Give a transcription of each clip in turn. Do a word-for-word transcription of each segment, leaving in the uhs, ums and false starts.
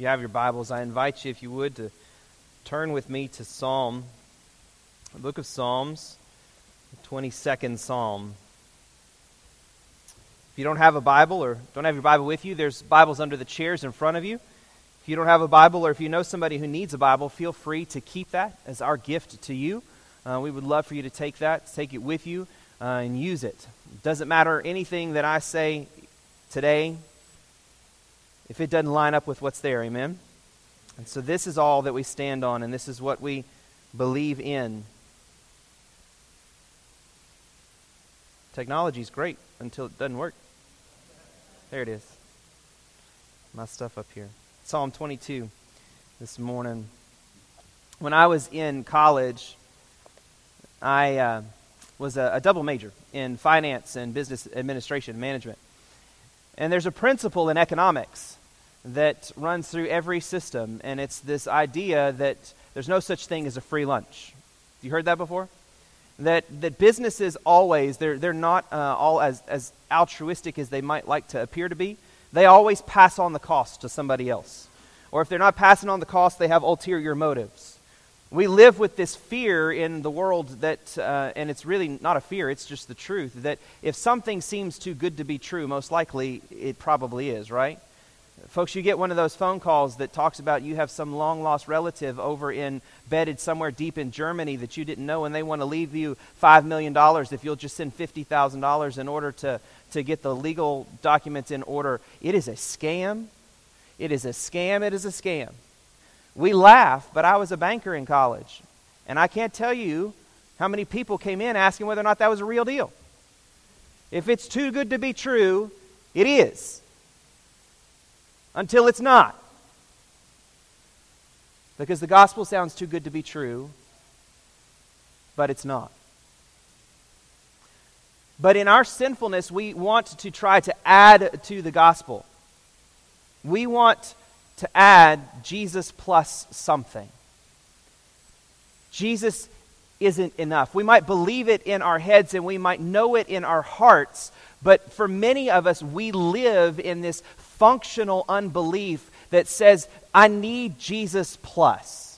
you have your Bibles, I invite you, if you would, to turn with me to Psalm, the book of Psalms, the twenty-second Psalm. If you don't have a Bible or don't have your Bible with you, there's Bibles under the chairs in front of you. If you don't have a Bible, or if you know somebody who needs a Bible, feel free to keep that as our gift to you. Uh, we would love for you to take that, take it with you, uh, and use it. It doesn't matter anything that I say today if it doesn't line up with what's there, amen? And so this is all that we stand on, and this is what we believe in. Technology's great until it doesn't work. There it is. My stuff up here. Psalm twenty-two this morning. When I was in college, I uh, was a, a double major in finance and business administration management. And there's a principle in economics that runs through every system, and it's this idea that there's no such thing as a free lunch. You heard that before? That that businesses always, they're they're not uh, all as, as altruistic as they might like to appear to be. They always pass on the cost to somebody else. Or if they're not passing on the cost, they have ulterior motives. We live with this fear in the world that, uh, and it's really not a fear, it's just the truth, that if something seems too good to be true, most likely it probably is, right? Folks, you get one of those phone calls that talks about you have some long-lost relative over in, bedded somewhere deep in Germany that you didn't know, and they want to leave you five million dollars if you'll just send fifty thousand dollars in order to, to get the legal documents in order. It is a scam. It is a scam. It is a scam. We laugh, but I was a banker in college, and I can't tell you how many people came in asking whether or not that was a real deal. If it's too good to be true, it is. Until it's not. Because the gospel sounds too good to be true, but it's not. But in our sinfulness, we want to try to add to the gospel. We want to add Jesus plus something. Jesus isn't enough. We might believe it in our heads and we might know it in our hearts, but for many of us, we live in this functional unbelief that says, I need Jesus plus.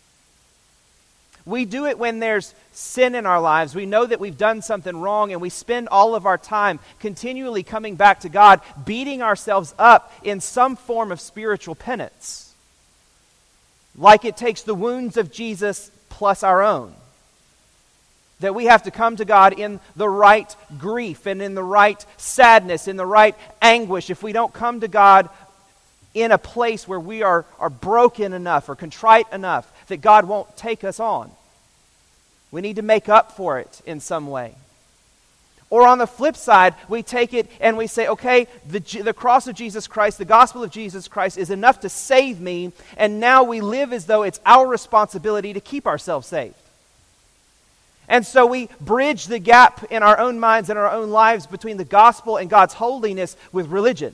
We do it when there's sin in our lives. We know that we've done something wrong, and we spend all of our time continually coming back to God, beating ourselves up in some form of spiritual penance. Like it takes the wounds of Jesus plus our own. That we have to come to God in the right grief and in the right sadness, in the right anguish. If we don't come to God in a place where we are, are broken enough or contrite enough that God won't take us on, we need to make up for it in some way. Or on the flip side, we take it and we say, okay, the, the cross of Jesus Christ, the gospel of Jesus Christ is enough to save me, and now we live as though it's our responsibility to keep ourselves saved. And so we bridge the gap in our own minds and our own lives between the gospel and God's holiness with religion.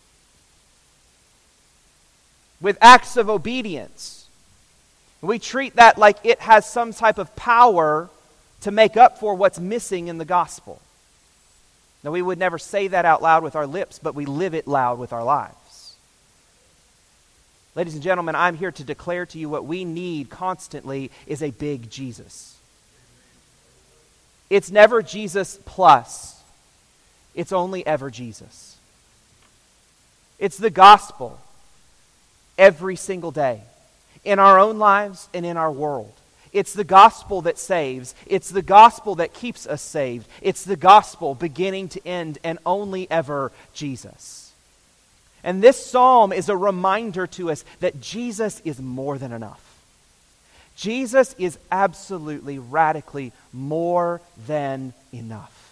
With acts of obedience. We treat that like it has some type of power to make up for what's missing in the gospel. Now, we would never say that out loud with our lips, but we live it loud with our lives. Ladies and gentlemen, I'm here to declare to you what we need constantly is a big Jesus. It's never Jesus plus. It's only ever Jesus. It's the gospel every single day in our own lives and in our world. It's the gospel that saves. It's the gospel that keeps us saved. It's the gospel beginning to end and only ever Jesus. And this psalm is a reminder to us that Jesus is more than enough. Jesus is absolutely, radically more than enough.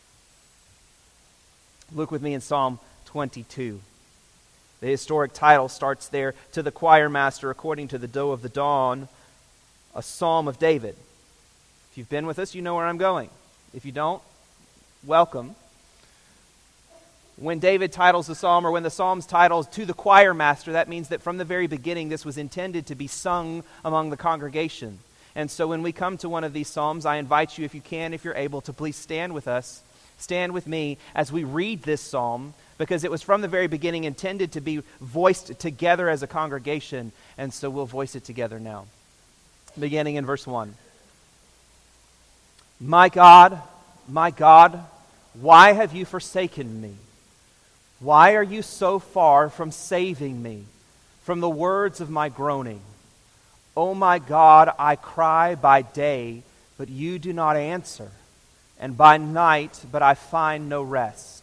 Look with me in Psalm twenty-two. The historic title starts there, To the Choir Master, according to the Doe of the Dawn, a Psalm of David. If you've been with us, you know where I'm going. If you don't, welcome. When David titles the psalm, or when the psalm's title is To the Choir Master, that means that from the very beginning this was intended to be sung among the congregation. And so when we come to one of these psalms, I invite you, if you can, if you're able, to please stand with us Stand with me as we read this psalm, because it was from the very beginning intended to be voiced together as a congregation, and so we'll voice it together now. Beginning in verse one. My God, my God, why have you forsaken me? Why are you so far from saving me from the words of my groaning? O my God, I cry by day, but you do not answer, and by night, but I find no rest.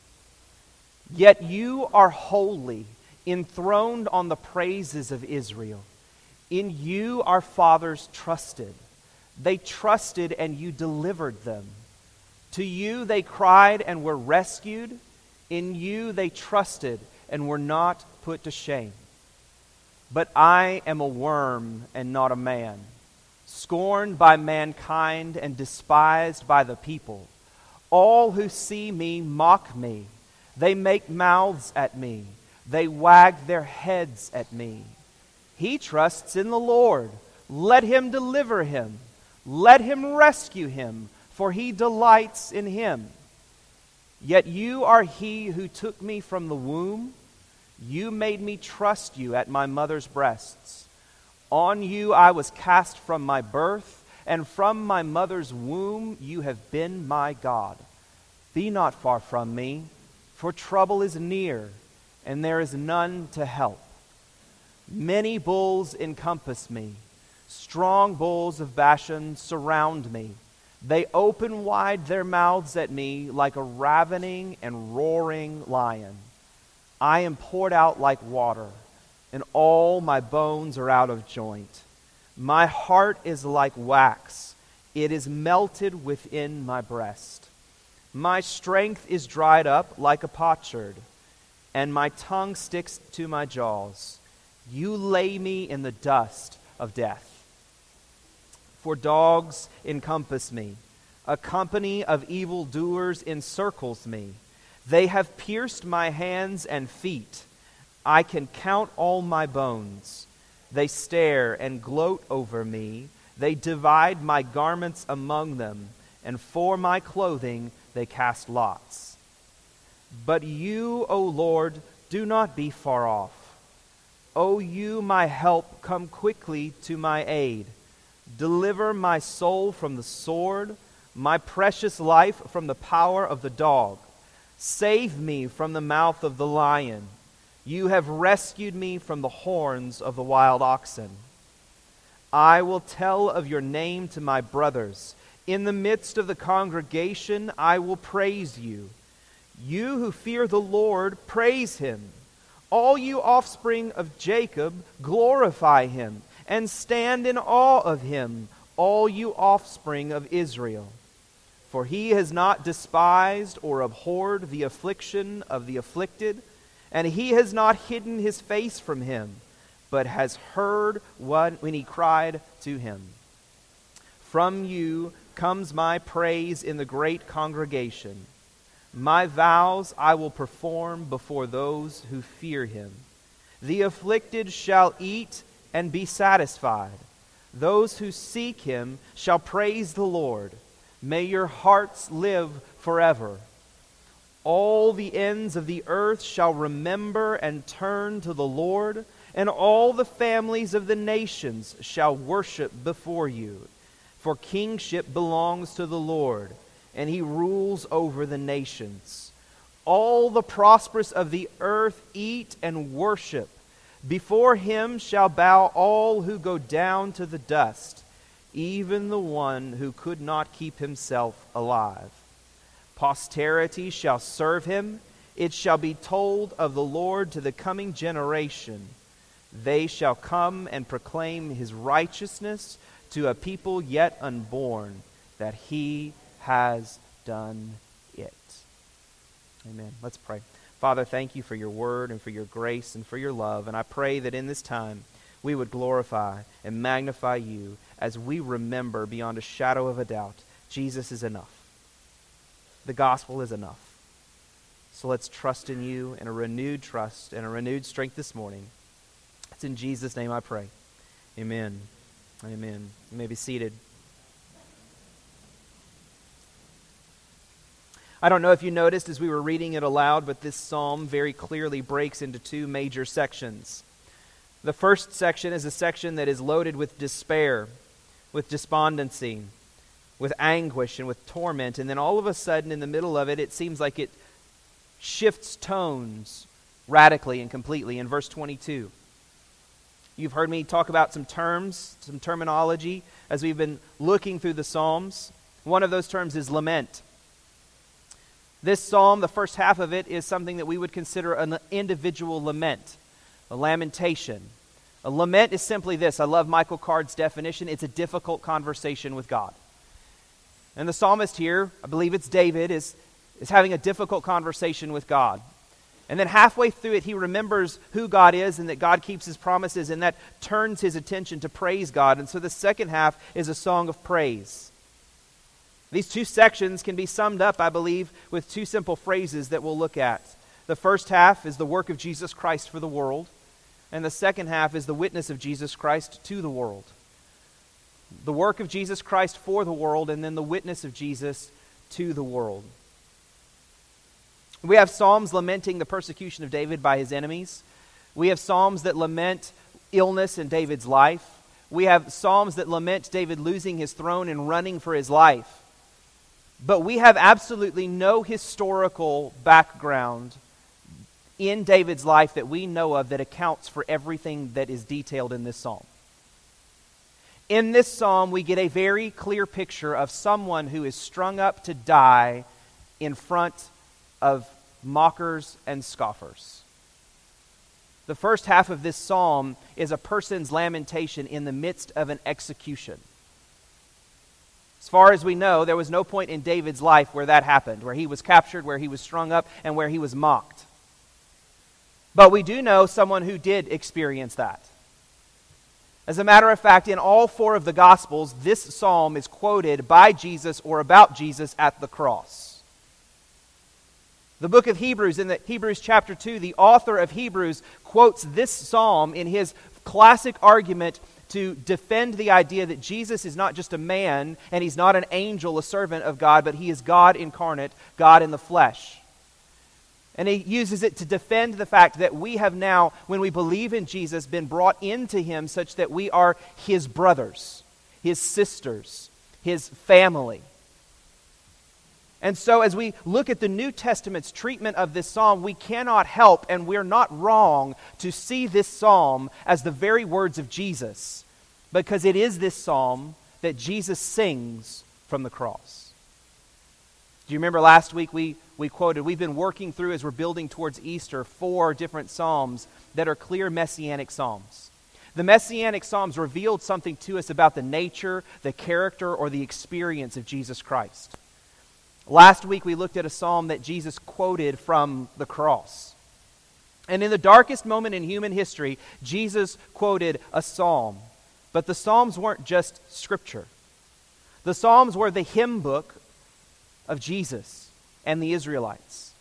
Yet you are holy, enthroned on the praises of Israel. In you our fathers trusted. They trusted, and you delivered them. To you they cried and were rescued. In you they trusted and were not put to shame. But I am a worm and not a man, scorned by mankind and despised by the people. All who see me mock me. They make mouths at me. They wag their heads at me. He trusts in the Lord. Let him deliver him. Let him rescue him, for he delights in him. Yet you are he who took me from the womb. You made me trust you at my mother's breasts. On you I was cast from my birth, and from my mother's womb you have been my God. Be not far from me, for trouble is near, and there is none to help. Many bulls encompass me. Strong bulls of Bashan surround me. They open wide their mouths at me like a ravening and roaring lion. I am poured out like water, and all my bones are out of joint. My heart is like wax. It is melted within my breast. My strength is dried up like a potsherd, and my tongue sticks to my jaws. You lay me in the dust of death. For dogs encompass me. A company of evildoers encircles me. They have pierced my hands and feet. I can count all my bones. They stare and gloat over me. They divide my garments among them, and for my clothing they cast lots. But you, O Lord, do not be far off. O you, my help, come quickly to my aid. Deliver my soul from the sword, my precious life from the power of the dog. Save me from the mouth of the lion. You have rescued me from the horns of the wild oxen. I will tell of your name to my brothers. In the midst of the congregation, I will praise you. You who fear the Lord, praise him. All you offspring of Jacob, glorify him, and stand in awe of him, all you offspring of Israel. For he has not despised or abhorred the affliction of the afflicted, and he has not hidden his face from him, but has heard what, when he cried to him. From you comes my praise in the great congregation. My vows I will perform before those who fear him. The afflicted shall eat and be satisfied. Those who seek him shall praise the Lord. May your hearts live forever. All the ends of the earth shall remember and turn to the Lord, and all the families of the nations shall worship before you. For kingship belongs to the Lord, and he rules over the nations. All the prosperous of the earth eat and worship. Before him shall bow all who go down to the dust, even the one who could not keep himself alive. Posterity shall serve him. It shall be told of the Lord to the coming generation. They shall come and proclaim his righteousness to a people yet unborn, that he has done it. Amen. Let's pray. Father, thank you for your word and for your grace and for your love. And I pray that in this time we would glorify and magnify you as we remember beyond a shadow of a doubt, Jesus is enough. The gospel is enough. So let's trust in you in a renewed trust and a renewed strength this morning. It's in Jesus' name I pray. Amen. Amen. You may be seated. I don't know if you noticed as we were reading it aloud, but this psalm very clearly breaks into two major sections. The first section is a section that is loaded with despair, with despondency, with anguish, and with torment. And then all of a sudden, in the middle of it, it seems like it shifts tones radically and completely in verse twenty-two. You've heard me talk about some terms, some terminology, as we've been looking through the Psalms. One of those terms is lament. This psalm, the first half of it, is something that we would consider an individual lament, a lamentation. A lament is simply this. I love Michael Card's definition. It's a difficult conversation with God. And the psalmist here, I believe it's David, is, is having a difficult conversation with God. And then halfway through it, he remembers who God is and that God keeps his promises, and that turns his attention to praise God. And so the second half is a song of praise. These two sections can be summed up, I believe, with two simple phrases that we'll look at. The first half is the work of Jesus Christ for the world, and the second half is the witness of Jesus Christ to the world. The work of Jesus Christ for the world, and then the witness of Jesus to the world. We have psalms lamenting the persecution of David by his enemies. We have psalms that lament illness in David's life. We have psalms that lament David losing his throne and running for his life. But we have absolutely no historical background in David's life that we know of that accounts for everything that is detailed in this psalm. In this psalm, we get a very clear picture of someone who is strung up to die in front of mockers and scoffers. The first half of this psalm is a person's lamentation in the midst of an execution. As far as we know, there was no point in David's life where that happened, where he was captured, where he was strung up, and where he was mocked. But we do know someone who did experience that. As a matter of fact, in all four of the Gospels, this psalm is quoted by Jesus or about Jesus at the cross. The book of Hebrews, in the Hebrews chapter two, the author of Hebrews quotes this psalm in his classic argument to defend the idea that Jesus is not just a man and he's not an angel, a servant of God, but he is God incarnate, God in the flesh. And he uses it to defend the fact that we have now, when we believe in Jesus, been brought into him such that we are his brothers, his sisters, his family. And so as we look at the New Testament's treatment of this psalm, we cannot help, and we're not wrong, to see this psalm as the very words of Jesus, because it is this psalm that Jesus sings from the cross. Do you remember last week we, we quoted, we've been working through, as we're building towards Easter, four different psalms that are clear messianic psalms. The messianic psalms revealed something to us about the nature, the character, or the experience of Jesus Christ. Last week we looked at a psalm that Jesus quoted from the cross. And in the darkest moment in human history, Jesus quoted a psalm. But the psalms weren't just scripture. The psalms were the hymn book of Jesus and the Israelites.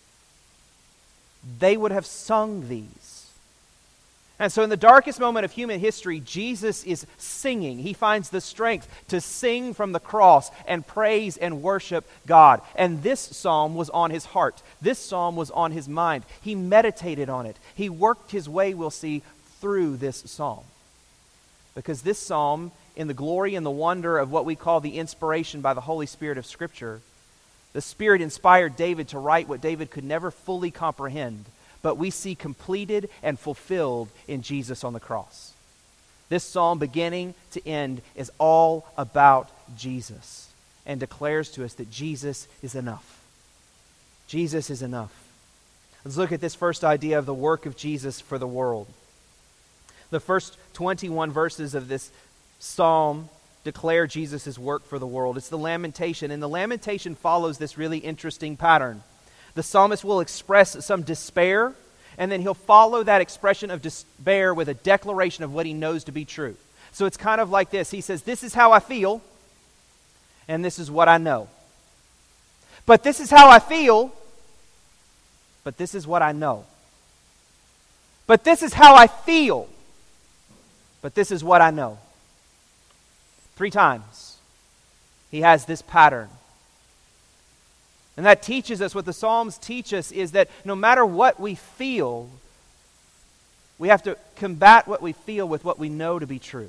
They would have sung these. And so in the darkest moment of human history, Jesus is singing. He finds the strength to sing from the cross and praise and worship God. And this psalm was on his heart. This psalm was on his mind. He meditated on it. He worked his way, we'll see, through this psalm. Because this psalm, in the glory and the wonder of what we call the inspiration by the Holy Spirit of Scripture, the Spirit inspired David to write what David could never fully comprehend, but we see completed and fulfilled in Jesus on the cross. This psalm, beginning to end, is all about Jesus and declares to us that Jesus is enough. Jesus is enough. Let's look at this first idea of the work of Jesus for the world. The first twenty-one verses of this psalm declare Jesus' work for the world. It's the lamentation, and the lamentation follows this really interesting pattern. The psalmist will express some despair, and then he'll follow that expression of despair with a declaration of what he knows to be true. So it's kind of like this. He says, this is how I feel, and this is what I know. But this is how I feel, but this is what I know. But this is how I feel, but this is what I know. Three times he has this pattern. And that teaches us, what the Psalms teach us is that no matter what we feel, we have to combat what we feel with what we know to be true.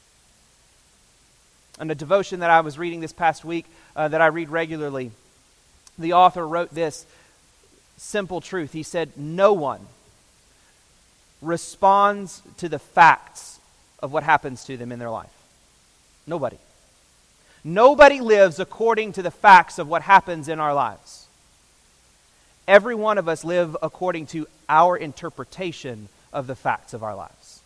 In a devotion that I was reading this past week, uh, that I read regularly, the author wrote this simple truth. He said, no one responds to the facts of what happens to them in their life. Nobody. Nobody lives according to the facts of what happens in our lives. Every one of us live according to our interpretation of the facts of our lives.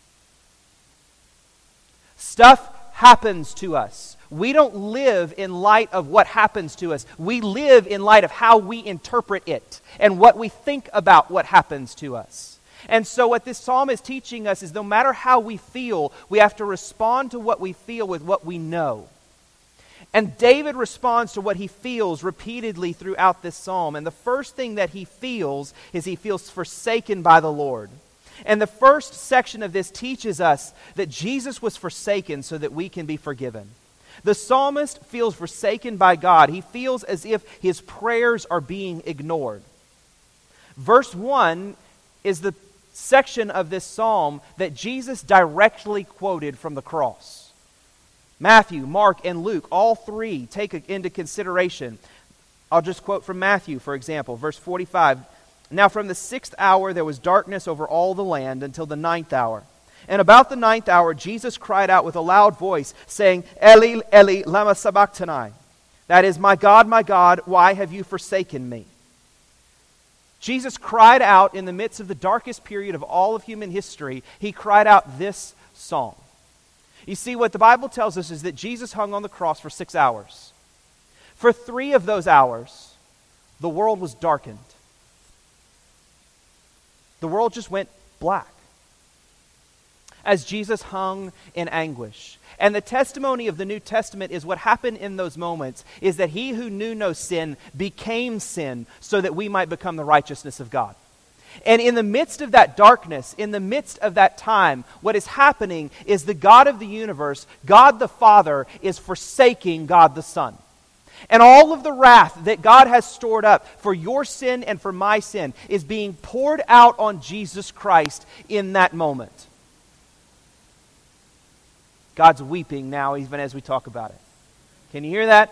Stuff happens to us. We don't live in light of what happens to us. We live in light of how we interpret it and what we think about what happens to us. And so what this psalm is teaching us is no matter how we feel, we have to respond to what we feel with what we know. And David responds to what he feels repeatedly throughout this psalm. And the first thing that he feels is he feels forsaken by the Lord. And the first section of this teaches us that Jesus was forsaken so that we can be forgiven. The psalmist feels forsaken by God. He feels as if his prayers are being ignored. Verse one is the section of this psalm that Jesus directly quoted from the cross. Matthew, Mark, and Luke, all three take into consideration. I'll just quote from Matthew, for example, verse forty-five. Now from the sixth hour there was darkness over all the land until the ninth hour. And about the ninth hour Jesus cried out with a loud voice, saying, Eli, Eli, lama sabachthani. That is, my God, my God, why have you forsaken me? Jesus cried out in the midst of the darkest period of all of human history. He cried out this psalm. You see, what the Bible tells us is that Jesus hung on the cross for six hours. For three of those hours, the world was darkened. The world just went black as Jesus hung in anguish. And the testimony of the New Testament is what happened in those moments is that he who knew no sin became sin so that we might become the righteousness of God. And in the midst of that darkness, in the midst of that time, what is happening is the God of the universe, God the Father, is forsaking God the Son. And all of the wrath that God has stored up for your sin and for my sin is being poured out on Jesus Christ in that moment. God's weeping now even as we talk about it. Can you hear that?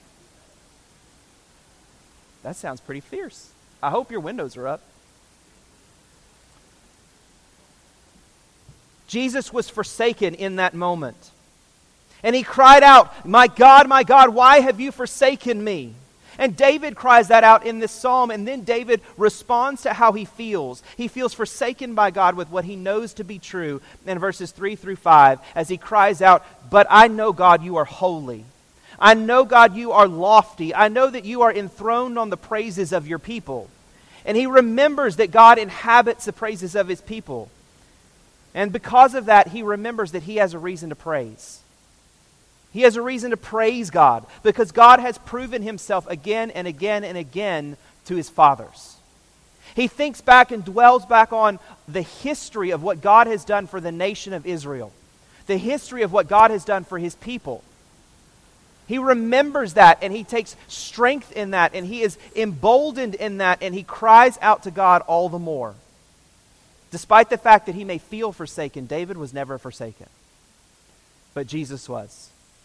That sounds pretty fierce. I hope your windows are up. Jesus was forsaken in that moment. And he cried out, my God, my God, why have you forsaken me? And David cries that out in this psalm, and then David responds to how he feels. He feels forsaken by God with what he knows to be true in verses three through five as he cries out, but I know, God, you are holy. I know, God, you are lofty. I know that you are enthroned on the praises of your people. And he remembers that God inhabits the praises of his people. And because of that, he remembers that he has a reason to praise. He has a reason to praise God because God has proven himself again and again and again to his fathers. He thinks back and dwells back on the history of what God has done for the nation of Israel, the history of what God has done for his people. He remembers that and he takes strength in that and he is emboldened in that and he cries out to God all the more. Despite the fact that he may feel forsaken, David was never forsaken. But Jesus was.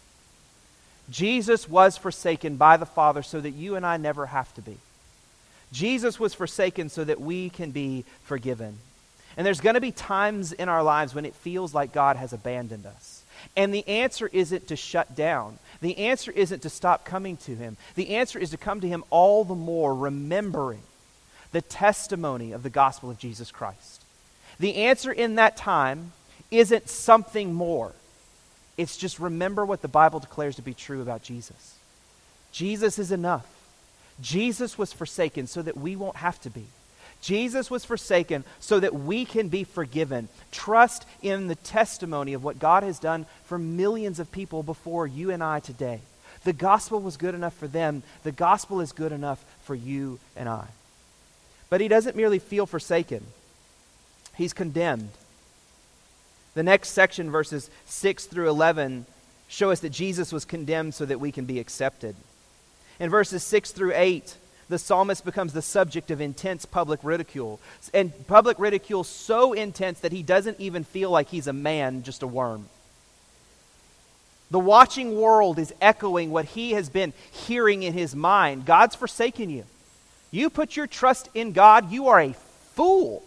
Jesus was forsaken by the Father so that you and I never have to be. Jesus was forsaken so that we can be forgiven. And there's going to be times in our lives when it feels like God has abandoned us. And the answer isn't to shut down. The answer isn't to stop coming to him. The answer is to come to him all the more, remembering the testimony of the gospel of Jesus Christ. The answer in that time isn't something more. It's just remember what the Bible declares to be true about Jesus. Jesus is enough. Jesus was forsaken so that we won't have to be. Jesus was forsaken so that we can be forgiven. Trust in the testimony of what God has done for millions of people before you and I today. The gospel was good enough for them. The gospel is good enough for you and I. But he doesn't merely feel forsaken. He's condemned. The next section, verses six through eleven, show us that Jesus was condemned so that we can be accepted. In verses six through eight, the psalmist becomes the subject of intense public ridicule. And public ridicule so intense that he doesn't even feel like he's a man, just a worm. The watching world is echoing what he has been hearing in his mind. God's forsaken you. You put your trust in God, you are a fool.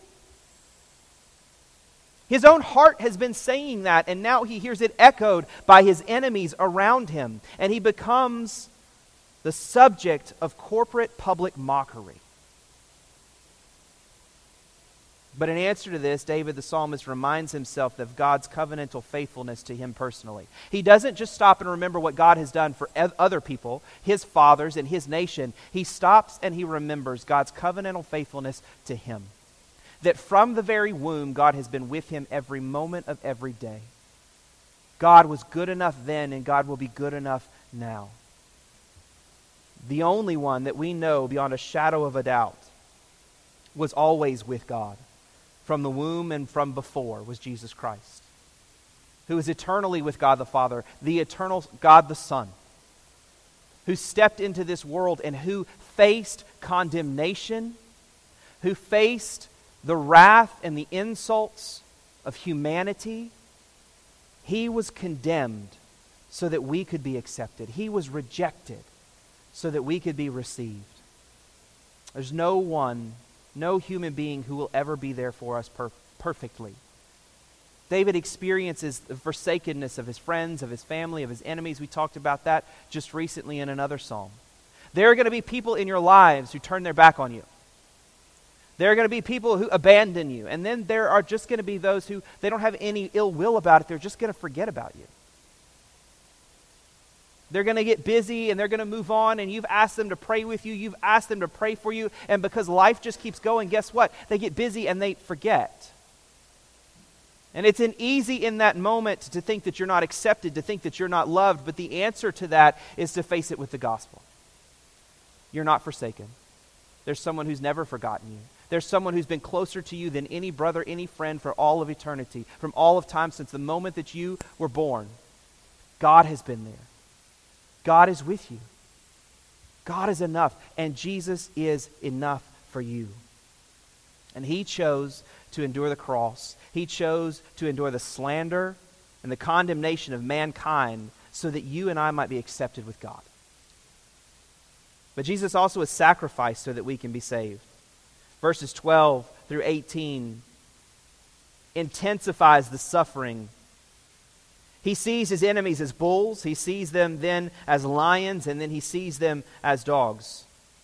His own heart has been saying that, and now he hears it echoed by his enemies around him. And he becomes the subject of corporate public mockery. But in answer to this, David the psalmist reminds himself of God's covenantal faithfulness to him personally. He doesn't just stop and remember what God has done for other people, his fathers and his nation. He stops and he remembers God's covenantal faithfulness to him. That from the very womb, God has been with him every moment of every day. God was good enough then, and God will be good enough now. The only one that we know beyond a shadow of a doubt was always with God. From the womb and from before was Jesus Christ, who is eternally with God the Father, the eternal God the Son, who stepped into this world and who faced condemnation, who faced the wrath and the insults of humanity. He was condemned so that we could be accepted. He was rejected so that we could be received. There's no one No human being who will ever be there for us per- perfectly. David experiences the forsakenness of his friends, of his family, of his enemies. We talked about that just recently in another psalm. There are going to be people in your lives who turn their back on you. There are going to be people who abandon you. And then there are just going to be those who, they don't have any ill will about it. They're just going to forget about you. They're going to get busy and they're going to move on, and you've asked them to pray with you. You've asked them to pray for you. And because life just keeps going, guess what? They get busy and they forget. And it's an easy in that moment to think that you're not accepted, to think that you're not loved. But the answer to that is to face it with the gospel. You're not forsaken. There's someone who's never forgotten you. There's someone who's been closer to you than any brother, any friend for all of eternity, from all of time since the moment that you were born. God has been there. God is with you. God is enough, and Jesus is enough for you. And he chose to endure the cross. He chose to endure the slander and the condemnation of mankind so that you and I might be accepted with God. But Jesus also was sacrificed so that we can be saved. Verses twelve through eighteen intensifies the suffering. He sees his enemies as bulls. He sees them then as lions, and then he sees them as dogs.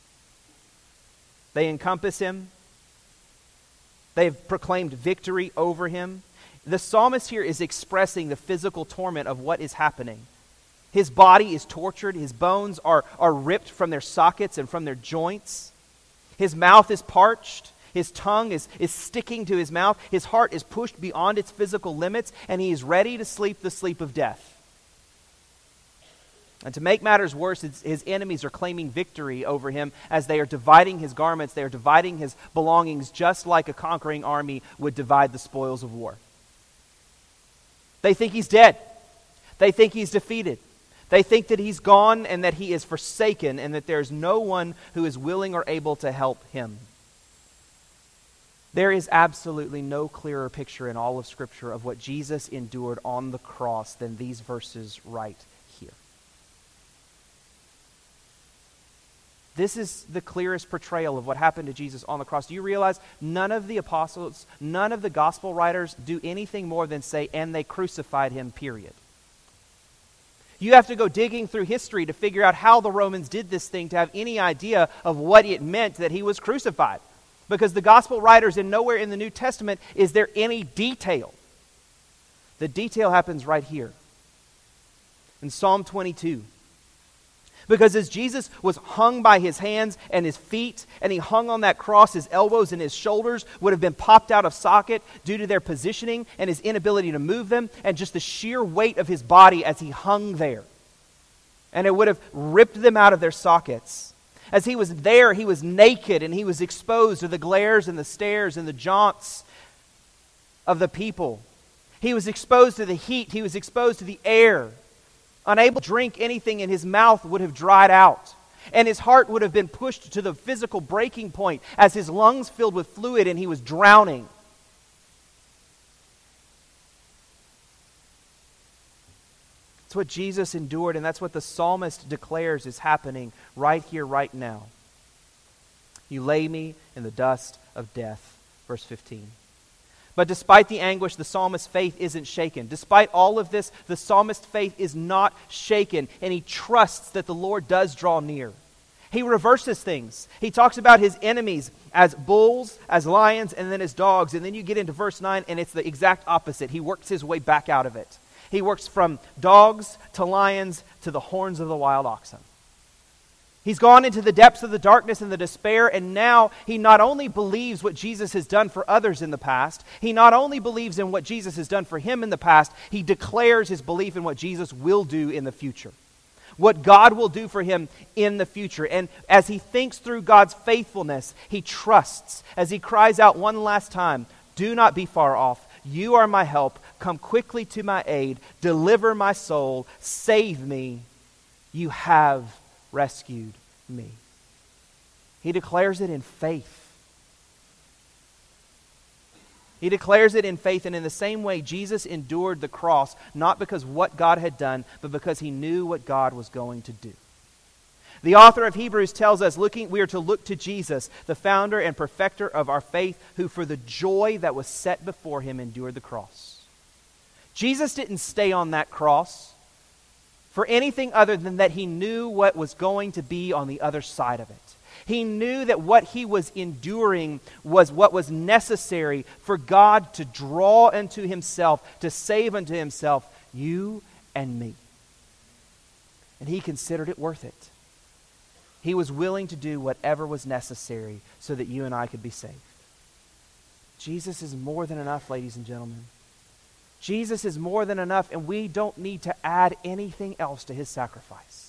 They encompass him. They've proclaimed victory over him. The psalmist here is expressing the physical torment of what is happening. His body is tortured. His bones are, are ripped from their sockets and from their joints. His mouth is parched. His tongue is, is sticking to his mouth. His heart is pushed beyond its physical limits, and he is ready to sleep the sleep of death. And to make matters worse, his, his enemies are claiming victory over him as they are dividing his garments. They are dividing his belongings just like a conquering army would divide the spoils of war. They think he's dead. They think he's defeated. They think that he's gone and that he is forsaken and that there's no one who is willing or able to help him. There is absolutely no clearer picture in all of Scripture of what Jesus endured on the cross than these verses right here. This is the clearest portrayal of what happened to Jesus on the cross. Do you realize none of the apostles, none of the gospel writers do anything more than say, and they crucified him, period. You have to go digging through history to figure out how the Romans did this thing to have any idea of what it meant that he was crucified. Because the gospel writers, in nowhere in the New Testament is there any detail. The detail happens right here in Psalm twenty-two. Because as Jesus was hung by his hands and his feet, and he hung on that cross, his elbows and his shoulders would have been popped out of socket due to their positioning and his inability to move them, and just the sheer weight of his body as he hung there. And it would have ripped them out of their sockets. As he was there, he was naked and he was exposed to the glares and the stares and the jaunts of the people. He was exposed to the heat. He was exposed to the air. Unable to drink anything, and his mouth would have dried out. And his heart would have been pushed to the physical breaking point as his lungs filled with fluid and he was drowning. It's what Jesus endured, and that's what the psalmist declares is happening right here, right now. You lay me in the dust of death. Verse fifteen. But despite the anguish, the psalmist's faith isn't shaken. Despite all of this, the psalmist's faith is not shaken, and he trusts that the Lord does draw near. He reverses things. He talks about his enemies as bulls, as lions, and then as dogs. And then you get into verse nine, and it's the exact opposite. He works his way back out of it. He works from dogs to lions to the horns of the wild oxen. He's gone into the depths of the darkness and the despair, and now he not only believes what Jesus has done for others in the past, he not only believes in what Jesus has done for him in the past, he declares his belief in what Jesus will do in the future. What God will do for him in the future. And as he thinks through God's faithfulness, he trusts as he cries out one last time, "Do not be far off. You are my help. Come quickly to my aid. Deliver my soul. Save me. You have rescued me." He declares it in faith. He declares it in faith, and in the same way, Jesus endured the cross, not because what God had done, but because he knew what God was going to do. The author of Hebrews tells us looking, we are to look to Jesus, the founder and perfecter of our faith, who for the joy that was set before him endured the cross. Jesus didn't stay on that cross for anything other than that he knew what was going to be on the other side of it. He knew that what he was enduring was what was necessary for God to draw unto himself, to save unto himself you and me. And he considered it worth it. He was willing to do whatever was necessary so that you and I could be saved. Jesus is more than enough, ladies and gentlemen. Jesus is more than enough, and we don't need to add anything else to his sacrifice.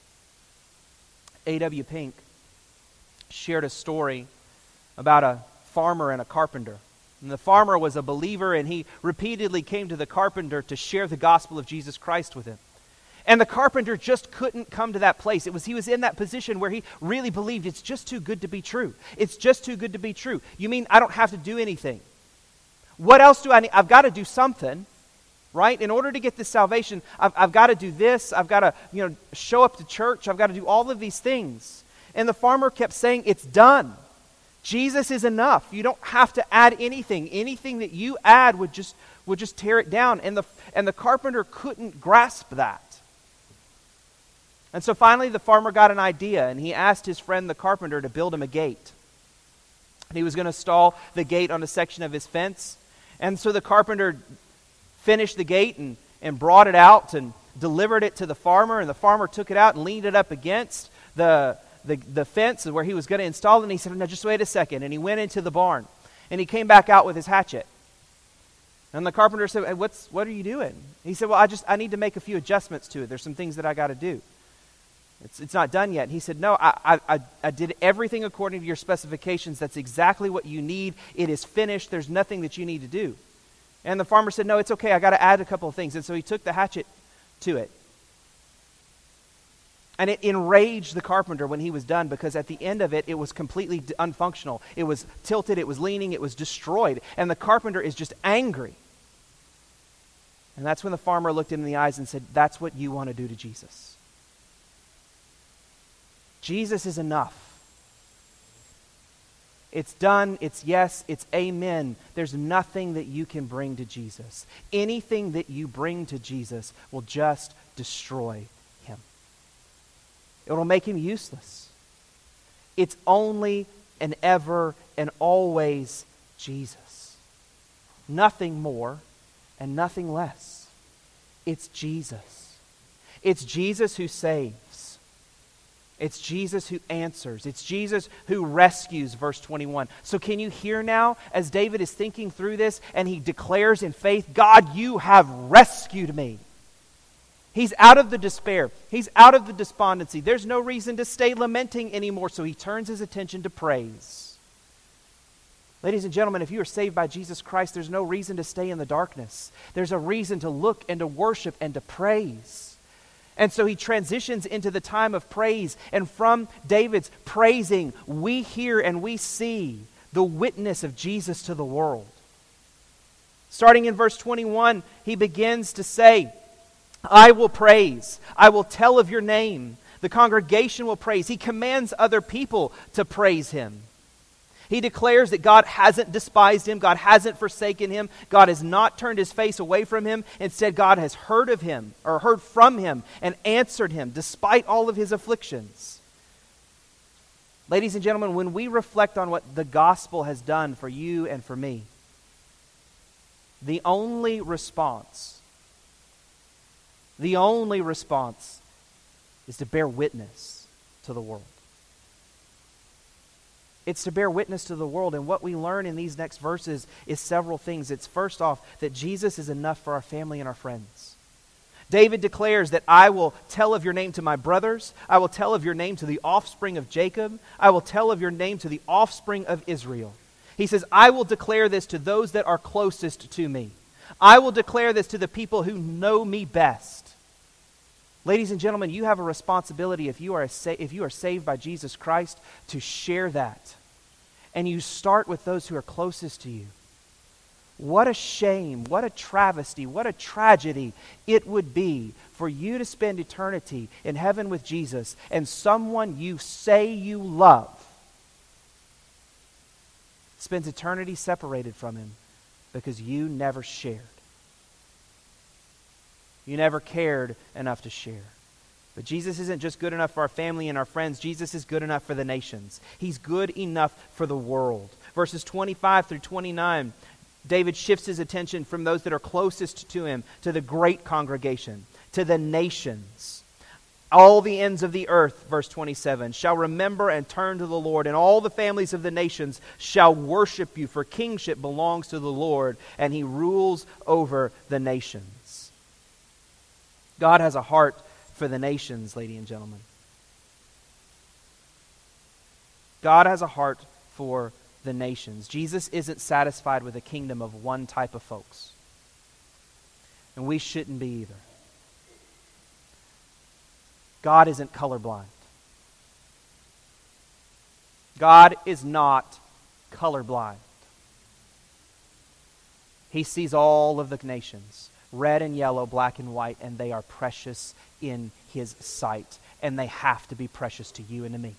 A W Pink shared a story about a farmer and a carpenter. And the farmer was a believer, and he repeatedly came to the carpenter to share the gospel of Jesus Christ with him. And the carpenter just couldn't come to that place. It was he was in that position where he really believed it's just too good to be true. It's just too good to be true. You mean I don't have to do anything? What else do I need? I've got to do something, right? In order to get this salvation, I've, I've got to do this. I've got to, you know, show up to church. I've got to do all of these things. And the farmer kept saying, it's done. Jesus is enough. You don't have to add anything. Anything that you add would just would just tear it down. And the and the carpenter couldn't grasp that. And so finally the farmer got an idea, and he asked his friend the carpenter to build him a gate. And he was going to install the gate on a section of his fence. And so the carpenter finished the gate and, and brought it out and delivered it to the farmer. And the farmer took it out and leaned it up against the The, the fence where he was going to install it, and he said, no, just wait a second. And he went into the barn, and he came back out with his hatchet. And the carpenter said, hey, what's, what are you doing? He said, well, I just, I need to make a few adjustments to it. There's some things that I got to do. It's, it's not done yet. And he said, no, I, I, I did everything according to your specifications. That's exactly what you need. It is finished. There's nothing that you need to do. And the farmer said, no, it's okay. I got to add a couple of things. And so he took the hatchet to it. And it enraged the carpenter when he was done, because at the end of it, it was completely unfunctional. It was tilted, it was leaning, it was destroyed. And the carpenter is just angry. And that's when the farmer looked him in the eyes and said, that's what you want to do to Jesus. Jesus is enough. It's done, it's yes, it's amen. There's nothing that you can bring to Jesus. Anything that you bring to Jesus will just destroy him. It will make him useless. It's only and ever and always Jesus. Nothing more and nothing less. It's Jesus. It's Jesus who saves. It's Jesus who answers. It's Jesus who rescues, verse twenty-one. So can you hear now, as David is thinking through this, and he declares in faith, God, you have rescued me. He's out of the despair. He's out of the despondency. There's no reason to stay lamenting anymore, so he turns his attention to praise. Ladies and gentlemen, if you are saved by Jesus Christ, there's no reason to stay in the darkness. There's a reason to look and to worship and to praise. And so he transitions into the time of praise. And from David's praising, we hear and we see the witness of Jesus to the world. Starting in verse twenty-one, he begins to say, I will praise. I will tell of your name. The congregation will praise. He commands other people to praise him. He declares that God hasn't despised him. God hasn't forsaken him. God has not turned his face away from him. Instead, God has heard of him, or heard from him, and answered him despite all of his afflictions. Ladies and gentlemen, when we reflect on what the gospel has done for you and for me, the only response The only response is to bear witness to the world. It's to bear witness to the world. And what we learn in these next verses is several things. It's first off that Jesus is enough for our family and our friends. David declares that I will tell of your name to my brothers. I will tell of your name to the offspring of Jacob. I will tell of your name to the offspring of Israel. He says, I will declare this to those that are closest to me. I will declare this to the people who know me best. Ladies and gentlemen, you have a responsibility if you are a sa- if you are saved by Jesus Christ to share that. And you start with those who are closest to you. What a shame, what a travesty, what a tragedy it would be for you to spend eternity in heaven with Jesus and someone you say you love spends eternity separated from him because you never shared. You never cared enough to share. But Jesus isn't just good enough for our family and our friends. Jesus is good enough for the nations. He's good enough for the world. Verses twenty-five through twenty-nine, David shifts his attention from those that are closest to him to the great congregation, to the nations. All the ends of the earth, verse twenty-seven, shall remember and turn to the Lord, and all the families of the nations shall worship you, for kingship belongs to the Lord, and he rules over the nations. God has a heart for the nations, ladies and gentlemen. God has a heart for the nations. Jesus isn't satisfied with a kingdom of one type of folks. And we shouldn't be either. God isn't colorblind. God is not colorblind. He sees all of the nations, red and yellow, black and white, and they are precious in his sight. And they have to be precious to you and to me.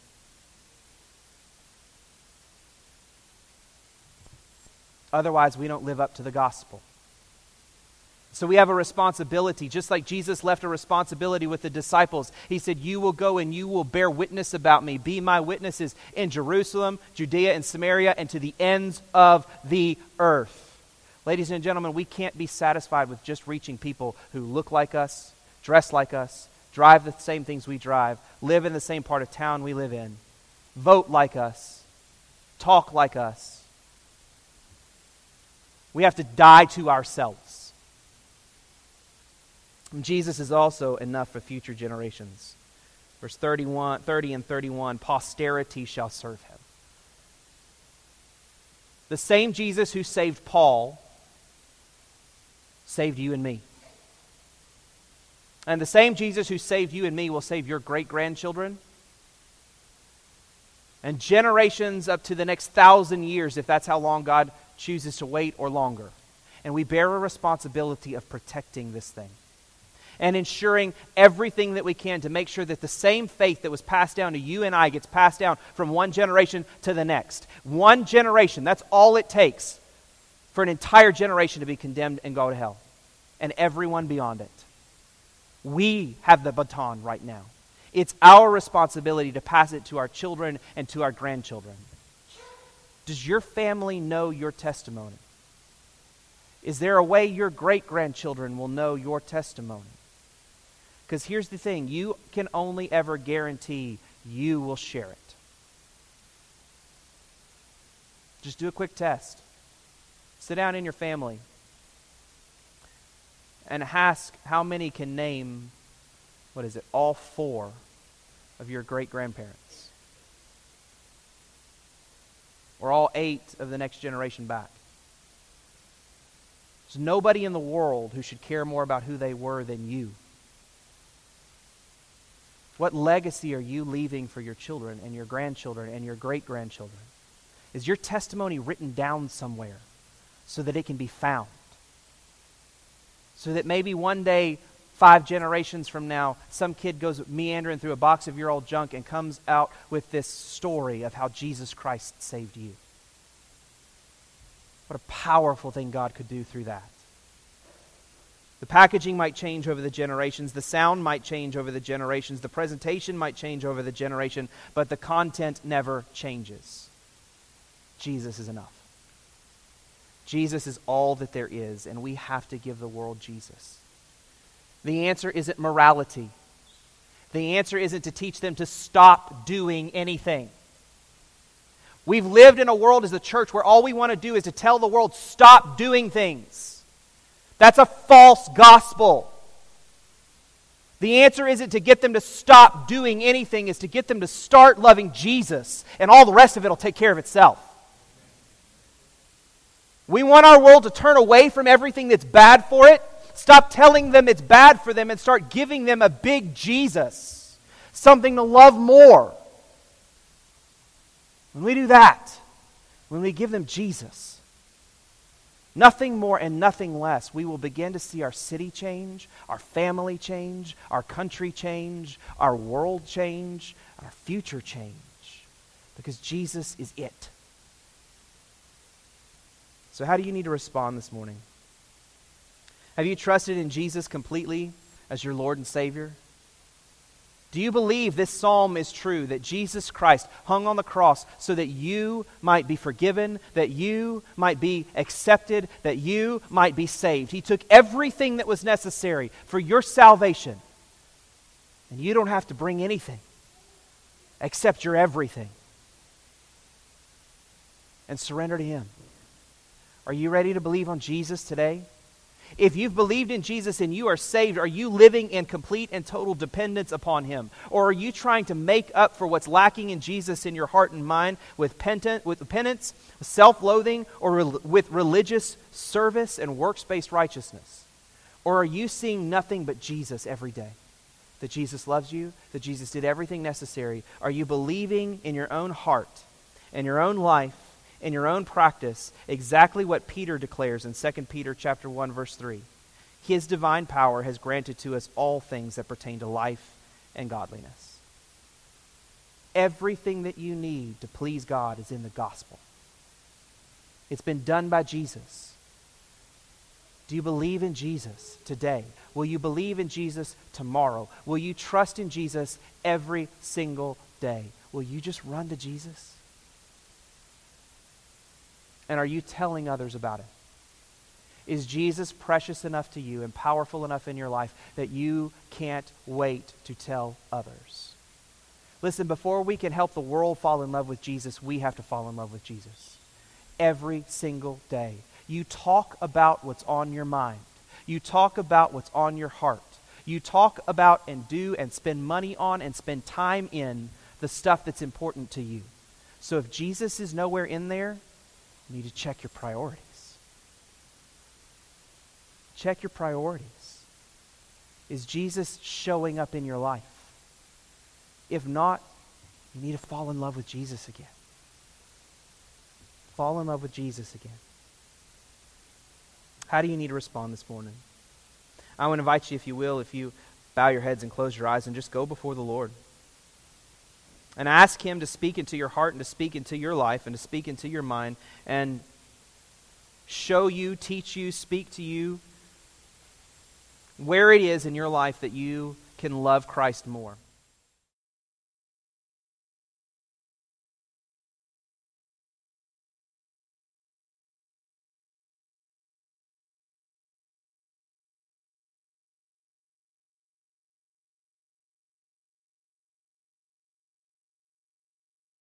Otherwise, we don't live up to the gospel. So we have a responsibility, just like Jesus left a responsibility with the disciples. He said, you will go and you will bear witness about me. Be my witnesses in Jerusalem, Judea, and Samaria, and to the ends of the earth. Ladies and gentlemen, we can't be satisfied with just reaching people who look like us, dress like us, drive the same things we drive, live in the same part of town we live in, vote like us, talk like us. We have to die to ourselves. And Jesus is also enough for future generations. Verse thirty-one, thirty and thirty-one, posterity shall serve him. The same Jesus who saved Paul saved you and me. And the same Jesus who saved you and me will save your great-grandchildren and generations up to the next thousand years, if that's how long God chooses to wait or longer. And we bear a responsibility of protecting this thing and ensuring everything that we can to make sure that the same faith that was passed down to you and I gets passed down from one generation to the next. One generation, that's all it takes for an entire generation to be condemned and go to hell. And everyone beyond it. We have the baton right now. It's our responsibility to pass it to our children and to our grandchildren. Does your family know your testimony? Is there a way your great-grandchildren will know your testimony? Because here's the thing, you can only ever guarantee you will share it. Just do a quick test. Sit down in your family and ask how many can name, what is it, all four of your great-grandparents. Or all eight of the next generation back. There's nobody in the world who should care more about who they were than you. What legacy are you leaving for your children and your grandchildren and your great-grandchildren? Is your testimony written down somewhere so that it can be found? So that maybe one day, five generations from now, some kid goes meandering through a box of your old junk and comes out with this story of how Jesus Christ saved you. What a powerful thing God could do through that. The packaging might change over the generations. The sound might change over the generations. The presentation might change over the generation. But the content never changes. Jesus is enough. Jesus is all that there is, and we have to give the world Jesus. The answer isn't morality. The answer isn't to teach them to stop doing anything. We've lived in a world as a church where all we want to do is to tell the world, stop doing things. That's a false gospel. The answer isn't to get them to stop doing anything, is to get them to start loving Jesus, and all the rest of it will take care of itself. We want our world to turn away from everything that's bad for it. Stop telling them it's bad for them and start giving them a big Jesus, something to love more. When we do that, when we give them Jesus, nothing more and nothing less, we will begin to see our city change, our family change, our country change, our world change, our future change, because Jesus is it. So how do you need to respond this morning? Have you trusted in Jesus completely as your Lord and Savior? Do you believe this psalm is true, that Jesus Christ hung on the cross so that you might be forgiven, that you might be accepted, that you might be saved? He took everything that was necessary for your salvation, and you don't have to bring anything except your everything, and surrender to Him. Are you ready to believe on Jesus today? If you've believed in Jesus and you are saved, are you living in complete and total dependence upon Him? Or are you trying to make up for what's lacking in Jesus in your heart and mind with penance, with penance, self-loathing, or re- with religious service and works-based righteousness? Or are you seeing nothing but Jesus every day? That Jesus loves you, that Jesus did everything necessary. Are you believing in your own heart, in your own life, in your own practice, exactly what Peter declares in Second Peter chapter one, verse three. His divine power has granted to us all things that pertain to life and godliness. Everything that you need to please God is in the gospel. It's been done by Jesus. Do you believe in Jesus today? Will you believe in Jesus tomorrow? Will you trust in Jesus every single day? Will you just run to Jesus? And are you telling others about it? Is Jesus precious enough to you and powerful enough in your life that you can't wait to tell others? Listen, before we can help the world fall in love with Jesus, we have to fall in love with Jesus. Every single day. You talk about what's on your mind. You talk about what's on your heart. You talk about and do and spend money on and spend time in the stuff that's important to you. So if Jesus is nowhere in there, you need to check your priorities. Check your priorities. Is Jesus showing up in your life? If not, you need to fall in love with Jesus again. Fall in love with Jesus again. How do you need to respond this morning? I want to invite you, if you will, if you bow your heads and close your eyes and just go before the Lord. And ask Him to speak into your heart and to speak into your life and to speak into your mind and show you, teach you, speak to you where it is in your life that you can love Christ more.